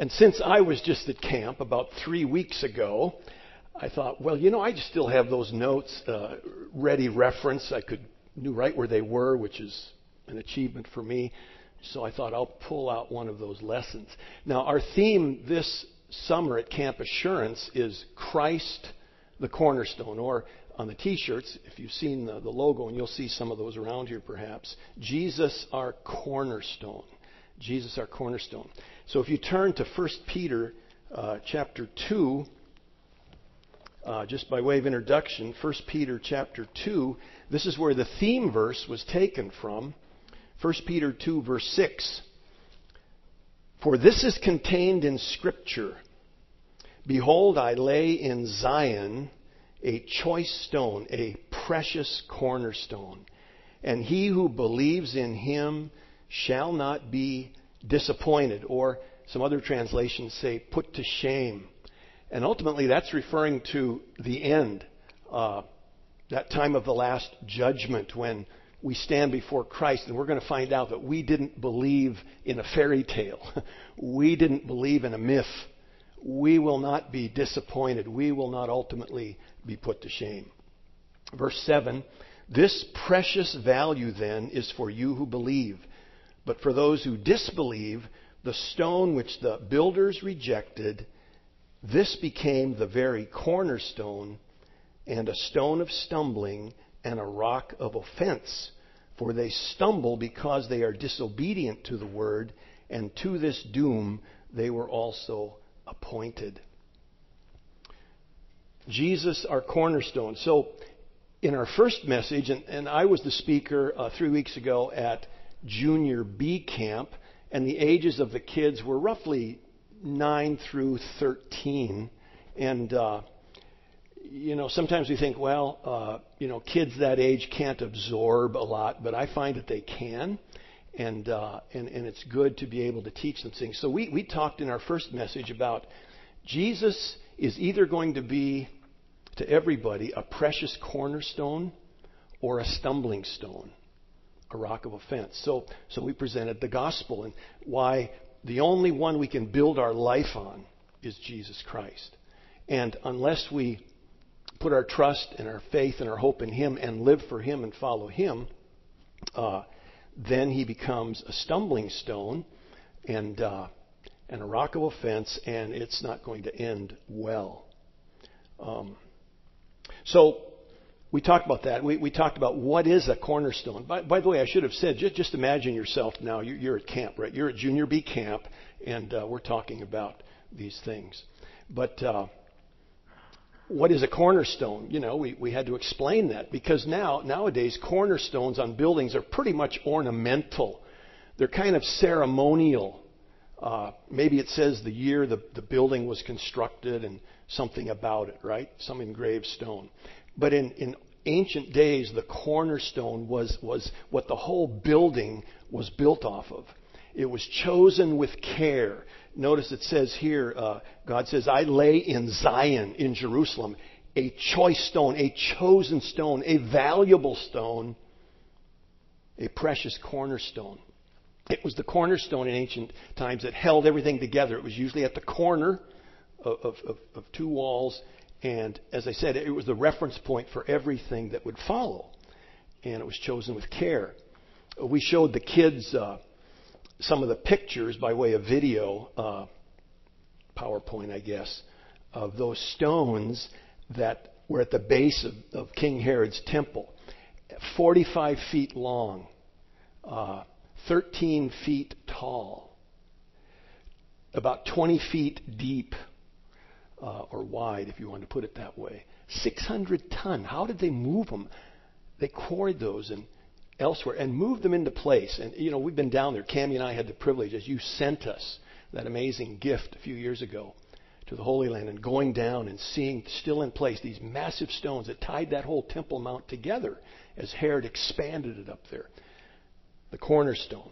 And since I was just at camp about 3 weeks ago, I thought, well, I just still have those notes ready reference. Knew right where they were, which is an achievement for me. So I thought I'll pull out one of those lessons. Now, our theme this summer at Camp Assurance is Christ the Cornerstone, or on the T-shirts, if you've seen the logo, and you'll see some of those around here perhaps, Jesus our Cornerstone. Jesus our Cornerstone. So if you turn to 1 Peter chapter 2, just by way of introduction, 1 Peter chapter 2, this is where the theme verse was taken from. 1 Peter 2 verse 6. For this is contained in Scripture. Behold, I lay in Zion a choice stone, a precious cornerstone. And he who believes in him shall not be disappointed. Or some other translations say put to shame. And ultimately that's referring to the end. That time of the last judgment when we stand before Christ and we're going to find out that we didn't believe in a fairy tale. We didn't believe in a myth. We will not be disappointed. We will not ultimately be put to shame. Verse 7, this precious value then is for you who believe. But for those who disbelieve, the stone which the builders rejected, this became the very cornerstone and a stone of stumbling and a rock of offense. For they stumble because they are disobedient to the word, and to this doom they were also appointed. Jesus, our cornerstone. So in our first message, and I was the speaker 3 weeks ago at Junior B Camp, and the ages of the kids were roughly 9 through 13. And sometimes we think, kids that age can't absorb a lot, but I find that they can, and it's good to be able to teach them things. So we talked in our first message about Jesus is either going to be, to everybody, a precious cornerstone or a stumbling stone, a rock of offense. So we presented the gospel and why the only one we can build our life on is Jesus Christ. And unless we put our trust and our faith and our hope in Him and live for Him and follow Him, then He becomes a stumbling stone and a rock of offense, and it's not going to end well. So we talked about that. We talked about what is a cornerstone. By the way, I should have said, just imagine yourself now. You're at camp, right? You're at Junior B Camp, and we're talking about these things. But what is a cornerstone? We had to explain that because nowadays cornerstones on buildings are pretty much ornamental. They're kind of ceremonial. Maybe it says the year the building was constructed and something about it, right? Some engraved stone. But in ancient days, the cornerstone was what the whole building was built off of. It was chosen with care. Notice it says here, God says, I lay in Zion, in Jerusalem, a choice stone, a chosen stone, a valuable stone, a precious cornerstone. It was the cornerstone in ancient times that held everything together. It was usually at the corner of two walls. And as I said, it was the reference point for everything that would follow. And it was chosen with care. We showed the kids some of the pictures by way of video, PowerPoint, I guess, of those stones that were at the base of King Herod's temple. 45 feet long, 13 feet tall, about 20 feet deep, or wide, if you want to put it that way. 600 ton. How did they move them? They quarried those and elsewhere and moved them into place. And, we've been down there. Cammie and I had the privilege, as you sent us that amazing gift a few years ago to the Holy Land, and going down and seeing still in place these massive stones that tied that whole Temple Mount together as Herod expanded it up there. The cornerstone.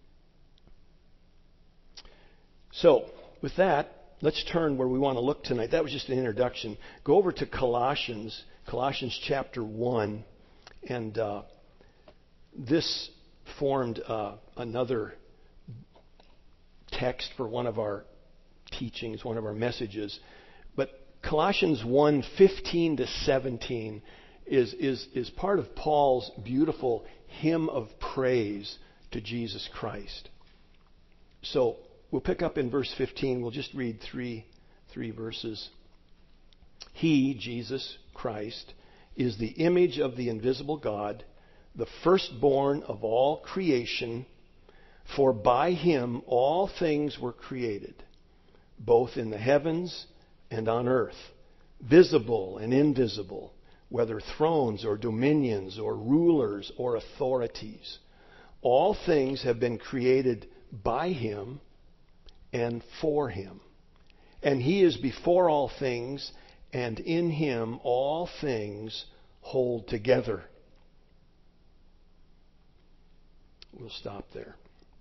So, with that, let's turn where we want to look tonight. That was just an introduction. Go over to Colossians chapter 1. And this formed another text for one of our teachings, one of our messages. But Colossians 1:15 to 17 is part of Paul's beautiful hymn of praise to Jesus Christ. So we'll pick up in verse 15. We'll just read three verses. He, Jesus Christ, is the image of the invisible God, the firstborn of all creation. For by him all things were created, both in the heavens and on earth, visible and invisible, whether thrones or dominions or rulers or authorities. All things have been created by him and for him. And he is before all things, and in him all things hold together. We'll stop there.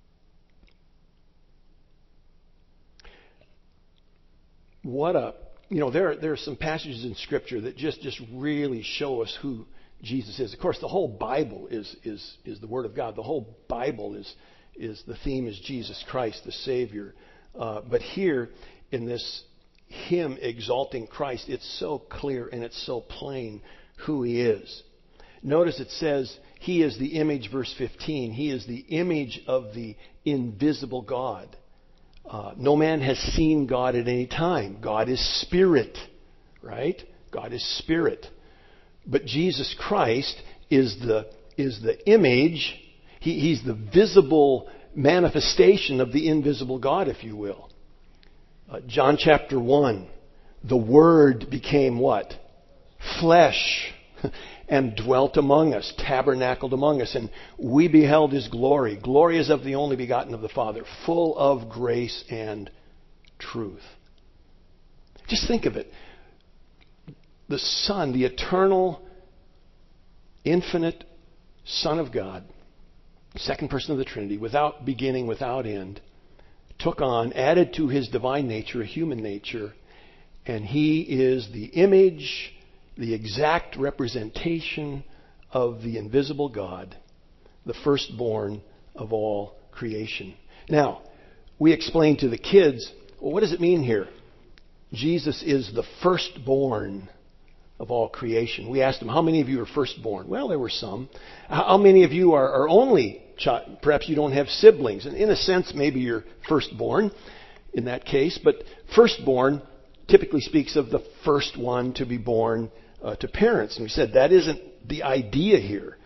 There are some passages in Scripture that just really show us who Jesus is. Of course, the whole Bible is the Word of God. The whole Bible is the theme is Jesus Christ, the Savior. But here in this hymn exalting Christ, it's so clear and it's so plain who He is. Notice it says He is the image, verse 15. He is the image of the invisible God. No man has seen God at any time. God is spirit, right? God is spirit. But Jesus Christ is the image. He's the visible manifestation of the invisible God, if you will. John chapter 1, the Word became what? Flesh, and dwelt among us, tabernacled among us, and we beheld His glory. Glory is of the only begotten of the Father, full of grace and truth. Just think of it. The Son, the eternal, infinite Son of God, second person of the Trinity, without beginning, without end, took on, added to His divine nature, a human nature, and He is the image, the exact representation of the invisible God, the firstborn of all creation. Now, we explained to the kids, well, what does it mean here? Jesus is the firstborn of all creation. We asked them, how many of you are firstborn? Well, there were some. How many of you are only child? Perhaps you don't have siblings. And in a sense, maybe you're firstborn in that case. But firstborn typically speaks of the first one to be born to parents. And we said that isn't the idea here.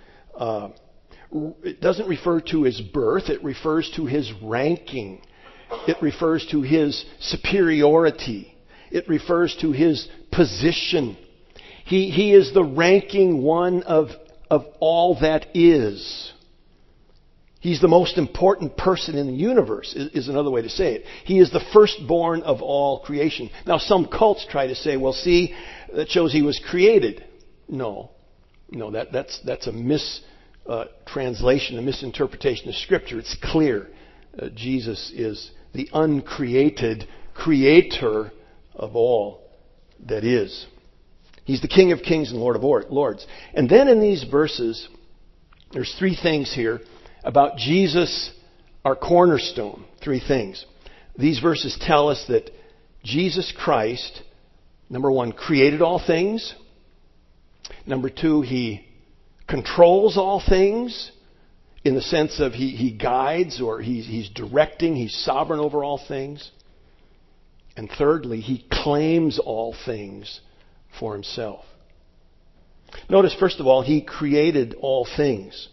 It doesn't refer to his birth. It refers to his ranking. It refers to his superiority. It refers to his position. He is the ranking one of all that is. He's the most important person in the universe, is another way to say it. He is the firstborn of all creation. Now, some cults try to say, well, see, that shows he was created. No, that's a mistranslation, a misinterpretation of Scripture. It's clear. Jesus is the uncreated creator of all that is. He's the King of Kings and Lord of Lords. And then in these verses, there's three things here about Jesus, our cornerstone. Three things. These verses tell us that Jesus Christ, number one, created all things. Number two, He controls all things in the sense of He guides or He's directing. He's sovereign over all things. And thirdly, He claims all things for Himself. Notice, first of all, He created all things.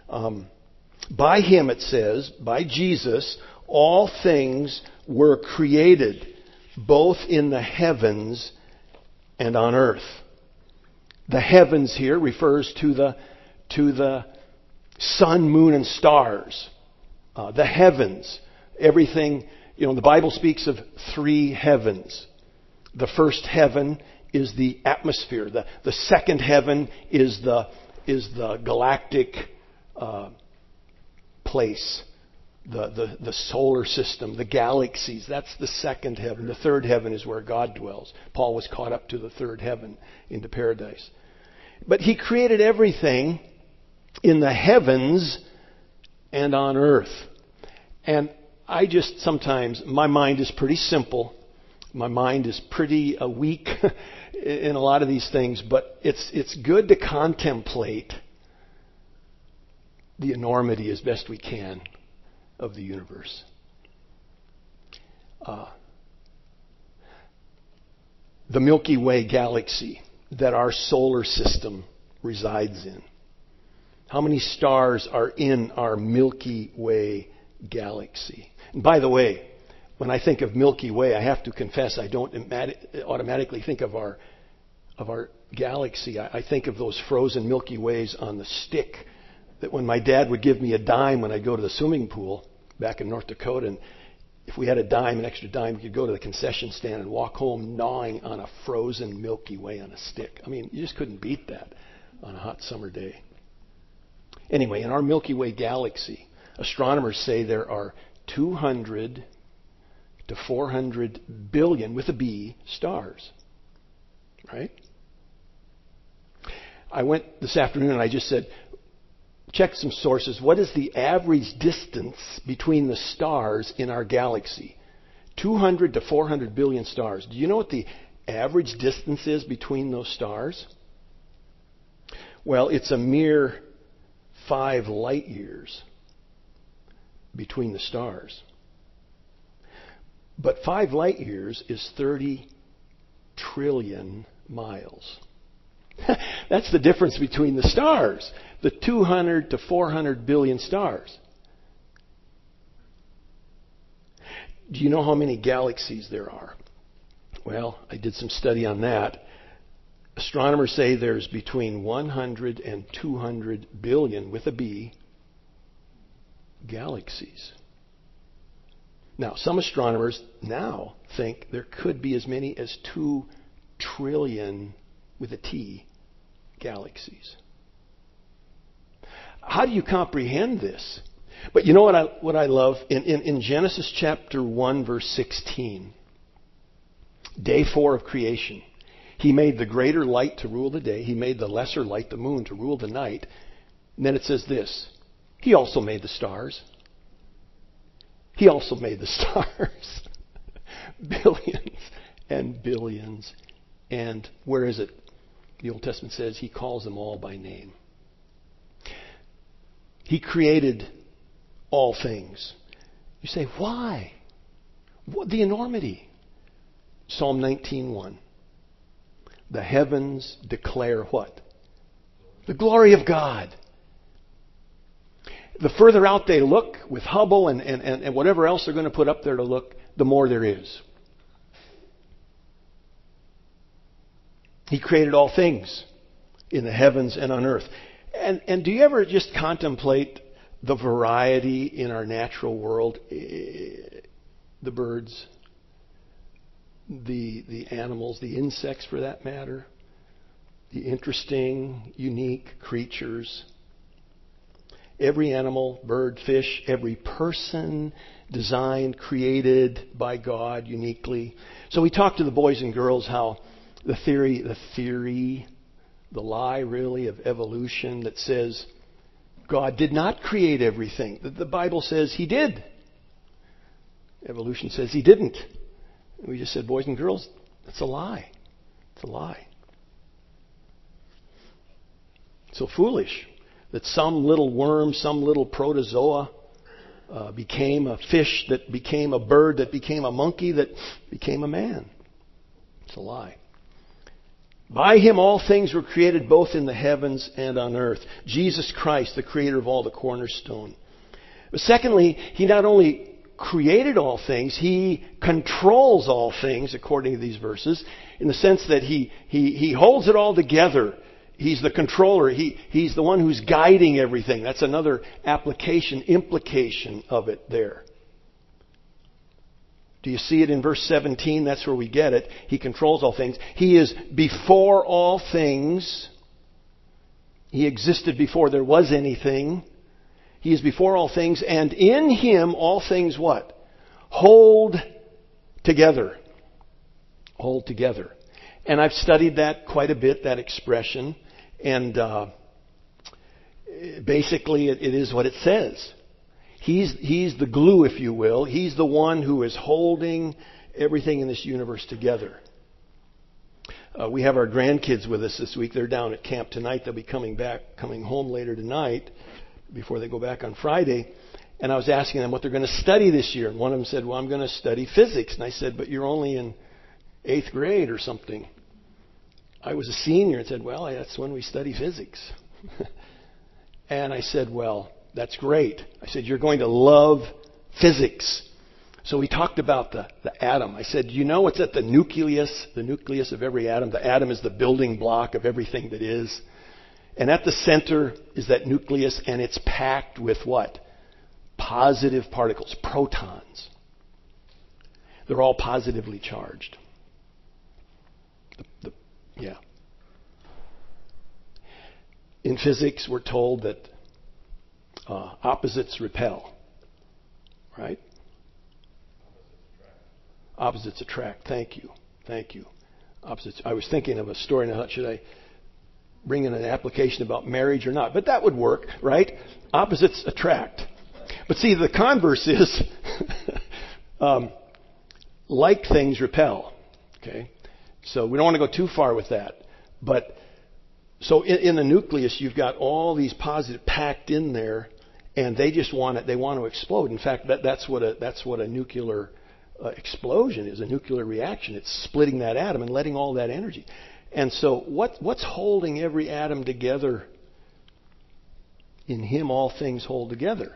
By Him, it says, by Jesus, all things were created, both in the heavens and on earth. The heavens here refers to the sun, moon, and stars. The heavens, everything, the Bible speaks of three heavens. The first heaven is the atmosphere. The second heaven is the galactic place, the solar system, the galaxies. That's the second heaven. The third heaven is where God dwells. Paul was caught up to the third heaven into paradise. But He created everything in the heavens and on earth. And I just sometimes, my mind is pretty simple. My mind is pretty weak in a lot of these things, but it's good to contemplate the enormity as best we can of the universe. The Milky Way galaxy that our solar system resides in. How many stars are in our Milky Way galaxy? And by the way, when I think of Milky Way, I have to confess I don't automatically think of our galaxy. I think of those frozen Milky Ways on the stick that when my dad would give me a dime when I'd go to the swimming pool back in North Dakota, and if we had an extra dime, we could go to the concession stand and walk home gnawing on a frozen Milky Way on a stick. I mean, you just couldn't beat that on a hot summer day. Anyway, in our Milky Way galaxy, astronomers say there are 200 to 400 billion, with a B, stars. Right? I went this afternoon and I just said, check some sources. What is the average distance between the stars in our galaxy? 200 to 400 billion stars. Do you know what the average distance is between those stars? Well, it's a mere 5 light years between the stars. But 5 light years is 30 trillion miles. That's the difference between the stars, the 200 to 400 billion stars. Do you know how many galaxies there are? Well, I did some study on that. Astronomers say there's between 100 and 200 billion, with a B, galaxies. Now, some astronomers now think there could be as many as 2 trillion, with a T, galaxies. How do you comprehend this? But you know what I love? In Genesis chapter 1, verse 16, day 4 of creation, He made the greater light to rule the day. He made the lesser light, the moon, to rule the night. And then it says this, He also made the stars. He also made the stars. Billions and billions. And where is it? The Old Testament says He calls them all by name. He created all things. You say, why? What, the enormity. Psalm 19:1. The heavens declare what? The glory of God. The further out they look with Hubble and whatever else they're going to put up there to look, the more there is. He created all things in the heavens and on earth. And do you ever just contemplate the variety in our natural world? The birds, the animals, the insects for that matter, the interesting, unique creatures. Every animal, bird, fish, every person designed, created by God uniquely. So we talked to the boys and girls how the lie really of evolution that says God did not create everything. The Bible says He did. Evolution says He didn't. And we just said, boys and girls, that's a lie. It's a lie. So foolish that some little worm, some little protozoa became a fish, that became a bird, that became a monkey, that became a man. It's a lie. By Him all things were created, both in the heavens and on earth. Jesus Christ, the creator of all, the cornerstone. But secondly, He not only created all things, He controls all things, according to these verses, in the sense that He holds it all together. He's the controller. He's the one who's guiding everything. That's another implication of it there. Do you see it in verse 17? That's where we get it. He controls all things. He is before all things. He existed before there was anything. He is before all things, and in Him all things what? Hold together. Hold together. And I've studied that quite a bit, that expression. And basically it is what it says. He's the glue, if you will. He's the one who is holding everything in this universe together. We have our grandkids with us this week. They're down at camp tonight. They'll be coming home later tonight before they go back on Friday. And I was asking them what they're going to study this year. And one of them said, well, I'm going to study physics. And I said, but you're only in 8th grade or something. I was a senior and said, well, that's when we study physics. And I said, well, that's great. I said, you're going to love physics. So we talked about the atom. I said, you know what's at the nucleus of every atom? The atom is the building block of everything that is. And at the center is that nucleus, and it's packed with what? Positive particles, protons. They're all positively charged. Yeah. In physics, we're told that opposites repel, right? Opposites attract. Thank you. Opposites. I was thinking of a story, and I thought, should I bring in an application about marriage or not? But that would work, right? Opposites attract. But see, the converse is like things repel. Okay? So we don't want to go too far with that. But so in the nucleus, you've got all these positive packed in there, and they just want it. They want to explode. In fact, that's what a nuclear explosion is, a nuclear reaction. It's splitting that atom and letting all that energy. And so what's holding every atom together? In Him all things hold together.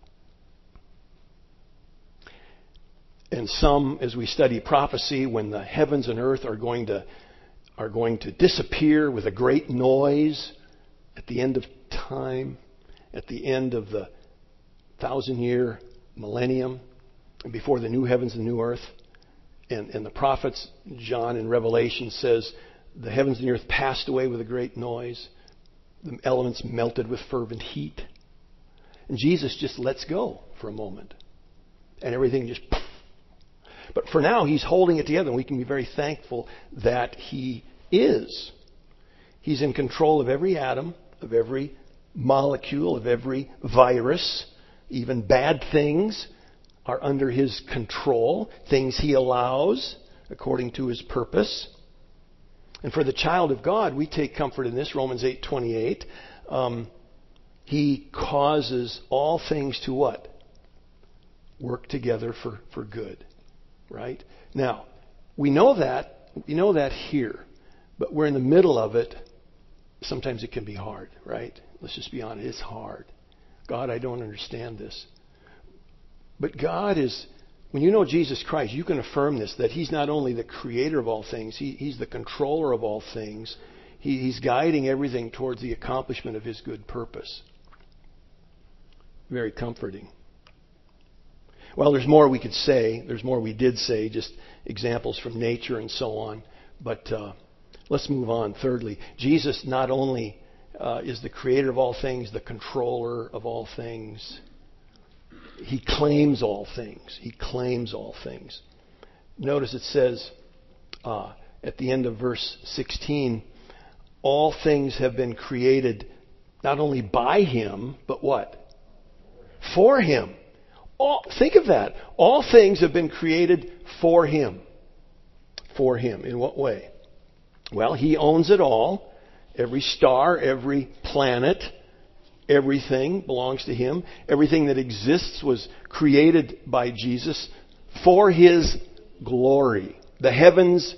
And some, as we study prophecy, when the heavens and earth are going to disappear with a great noise at the end of time, at the end of the 1,000-year millennium, and before the new heavens and new earth. And the prophets, John in Revelation says, the heavens and the earth passed away with a great noise. The elements melted with fervent heat. And Jesus just lets go for a moment. And everything just... But for now, He's holding it together, and we can be very thankful that He is. He's in control of every atom, of every molecule, of every virus. Even bad things are under His control, things He allows according to His purpose. And for the child of God, we take comfort in this, Romans 8:28. He causes all things to what? Work together for good. Right? Now, we know that here, but we're in the middle of it. Sometimes it can be hard, right? Let's just be honest, it's hard. God, I don't understand this. But God is, when you know Jesus Christ, you can affirm this, that He's not only the creator of all things, He's the controller of all things. He's guiding everything towards the accomplishment of His good purpose. Very comforting. Well, there's more we could say. There's more we did say, just examples from nature and so on. But let's move on. Thirdly, Jesus not only is the creator of all things, the controller of all things, He claims all things. He claims all things. Notice it says at the end of verse 16, all things have been created not only by Him, but what? For Him. Think of that. All things have been created for Him. For Him. In what way? Well, He owns it all. Every star, every planet, everything belongs to Him. Everything that exists was created by Jesus for His glory. The heavens,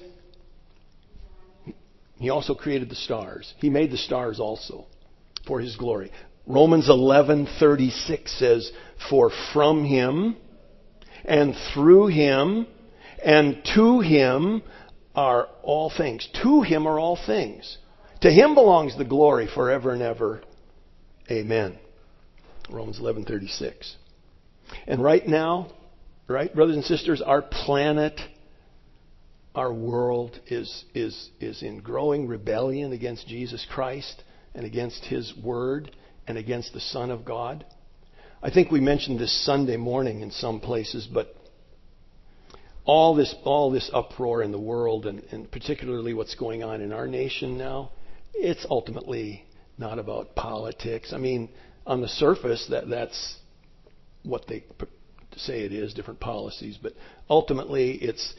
He also created the stars. He made the stars also for His glory. Romans 11:36 says, for from Him and through Him and to Him are all things. To Him are all things. To Him belongs the glory forever and ever. Amen. Romans 11:36. And right now, right, brothers and sisters, our planet, our world is in growing rebellion against Jesus Christ and against His Word and against the Son of God. I think we mentioned this Sunday morning in some places, but all this uproar in the world, and particularly what's going on in our nation now, it's ultimately not about politics. I mean, on the surface, what they say it is, different policies, but ultimately it's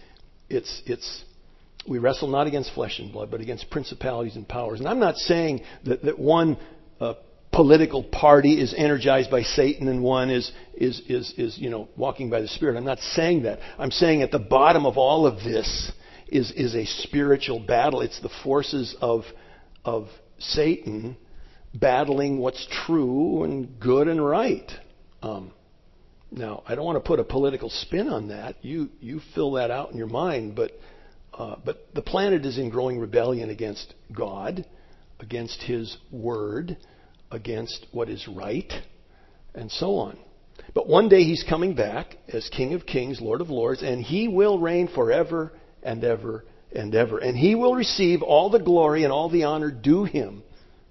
we wrestle not against flesh and blood, but against principalities and powers. And I'm not saying that one political party is energized by Satan and one is walking by the Spirit. I'm not saying that. I'm saying at the bottom of all of this is a spiritual battle. It's the forces of Satan battling what's true and good and right. Now, I don't want to put a political spin on that. You fill that out in your mind, but the planet is in growing rebellion against God, against His Word, against what is right, and so on. But one day He's coming back as King of Kings, Lord of Lords, and He will reign forever and ever and ever. And He will receive all the glory and all the honor due Him.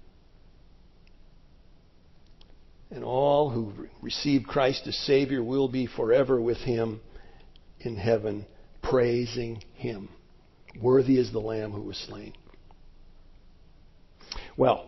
And all who receive Christ as Savior will be forever with Him in heaven, praising Him. Worthy is the Lamb who was slain. Well,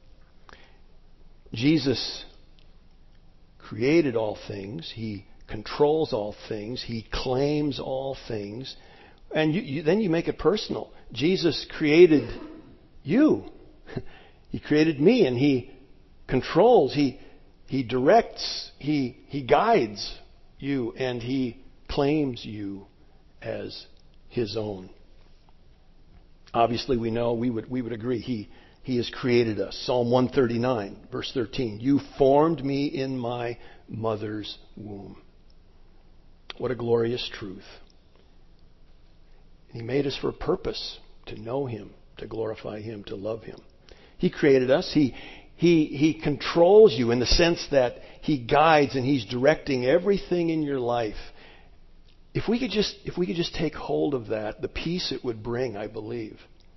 Jesus created all things. He controls all things. He claims all things. And then you make it personal. Jesus created you. He created me, and He controls. He directs, He guides you, and He claims you as His own. Obviously, we know, we would agree, He has created us. Psalm 139, verse 13. You formed me in my mother's womb. What a glorious truth. And He made us for a purpose, to know Him, to glorify Him, to love Him. He created us. He controls you in the sense that He guides and He's directing everything in your life. If we could just take hold of that, the peace it would bring, I believe.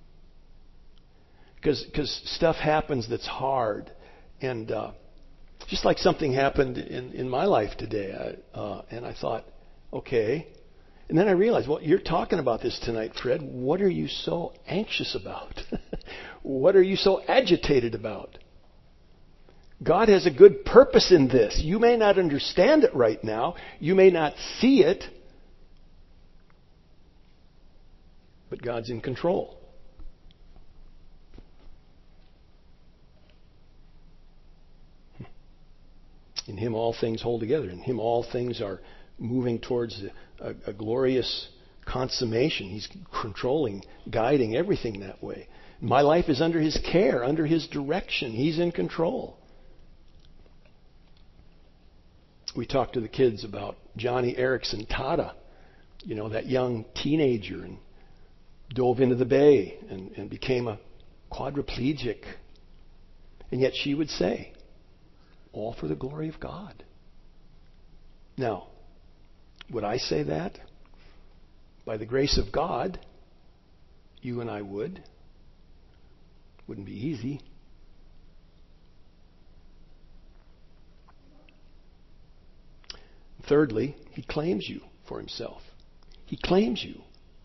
Because stuff happens that's hard, and just like something happened in my life today, and I thought, okay. And then I realized, well, you're talking about this tonight, Fred. What are you so anxious about? What are you so agitated about? God has a good purpose in this. You may not understand it right now. You may not see it. But God's in control. In Him all things hold together. In Him all things are moving towards a glorious consummation. He's controlling, guiding everything that way. My life is under His care, under His direction. He's in control. We talked to the kids about Johnny Erickson Tada, that young teenager, and dove into the bay and became a quadriplegic. And yet she would say, all for the glory of God. Now, would I say that? By the grace of God, you and I would. Wouldn't be easy. Thirdly, He claims you for Himself. He claims you.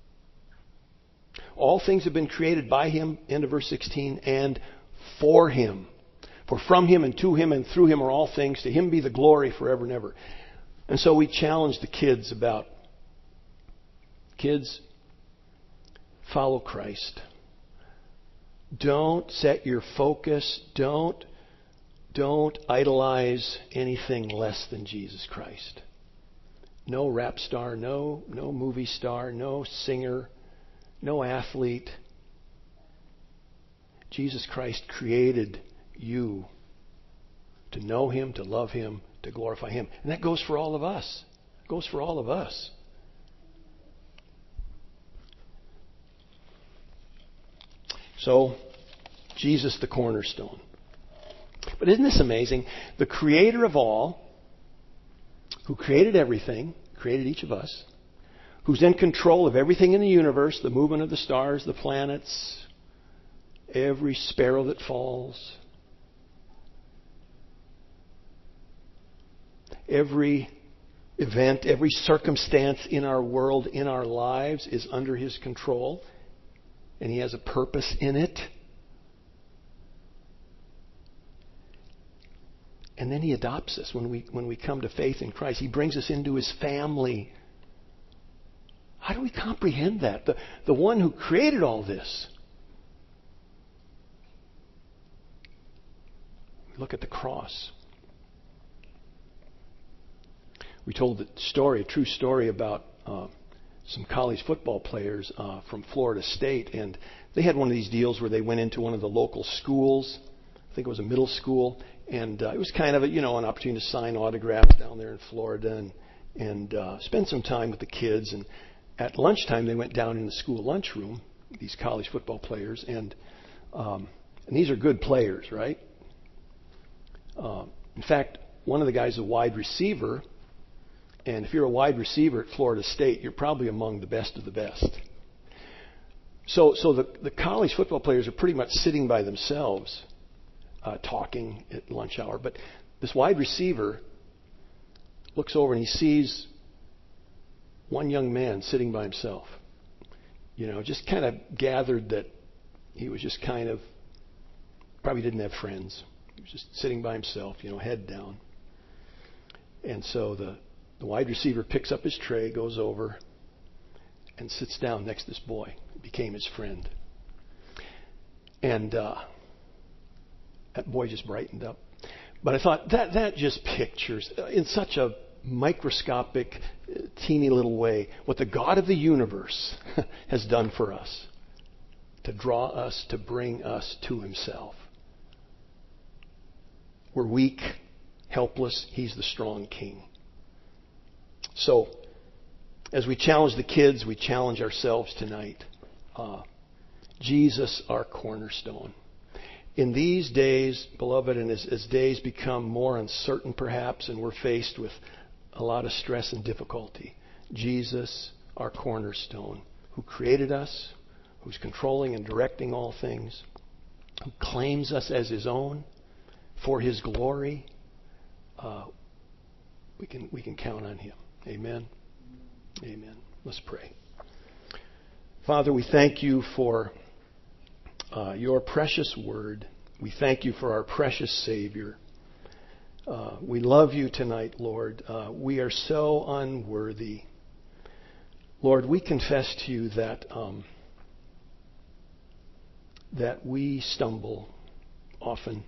All things have been created by Him, end of verse 16, and for Him. For from Him and to Him and through Him are all things. To Him be the glory forever and ever. And so we challenge the kids about, kids, follow Christ. Don't set your focus. Don't idolize anything less than Jesus Christ. No rap star, no movie star, no singer, no athlete. Jesus Christ created you to know Him, to love Him, to glorify Him. And that goes for all of us. It goes for all of us. So, Jesus the cornerstone. But isn't this amazing? The Creator of all, who created everything, created each of us, who's in control of everything in the universe, the movement of the stars, the planets, every sparrow that falls, every event, every circumstance in our world, in our lives is under His control, and He has a purpose in it. And then He adopts us when we come to faith in Christ. He brings us into His family. How do we comprehend that? The one who created all this. Look at the cross. We told a true story about some college football players from Florida State, and they had one of these deals where they went into one of the local schools. I think it was a middle school, and it was kind of an opportunity to sign autographs down there in Florida and spend some time with the kids. And at lunchtime, they went down in the school lunchroom, these college football players, and these are good players, right? In fact, one of the guys is a wide receiver, and if you're a wide receiver at Florida State, you're probably among the best of the best. So the college football players are pretty much sitting by themselves, talking at lunch hour. But this wide receiver looks over and he sees one young man sitting by himself. Just kind of gathered that he was just kind of, probably didn't have friends. He was just sitting by himself, head down. And so the wide receiver picks up his tray, goes over, and sits down next to this boy. Became his friend. And that boy just brightened up. But I thought that just pictures, in such a microscopic, teeny little way, what the God of the universe has done for us to draw us, to bring us to Himself. We're weak, helpless. He's the strong King. So, as we challenge the kids, we challenge ourselves tonight. Jesus, our cornerstone. In these days, beloved, and as days become more uncertain perhaps, and we're faced with a lot of stress and difficulty, Jesus, our cornerstone, who created us, who's controlling and directing all things, who claims us as His own for His glory, we can count on Him. Amen. Amen. Let's pray. Father, we thank You for Your precious word. We thank You for our precious Savior. We love You tonight, Lord. We are so unworthy. Lord, we confess to You that we stumble often.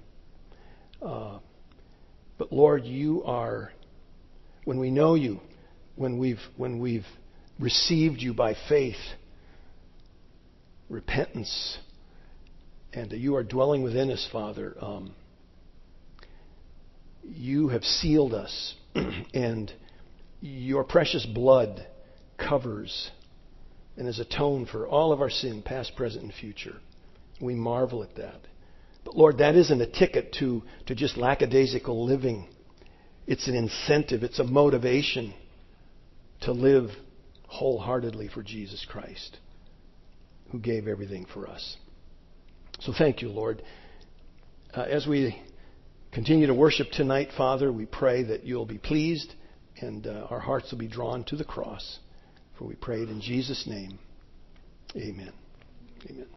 But Lord, You are, when we know You, when we've received You by faith, repentance, and You are dwelling within us, Father, You have sealed us, and Your precious blood covers and has atoned for all of our sin, past, present, and future. We marvel at that. But Lord, that isn't a ticket to just lackadaisical living. It's an incentive. It's a motivation to live wholeheartedly for Jesus Christ, who gave everything for us. So thank You, Lord. As we continue to worship tonight, Father, we pray that You'll be pleased and our hearts will be drawn to the cross. For we pray it in Jesus' name. Amen. Amen.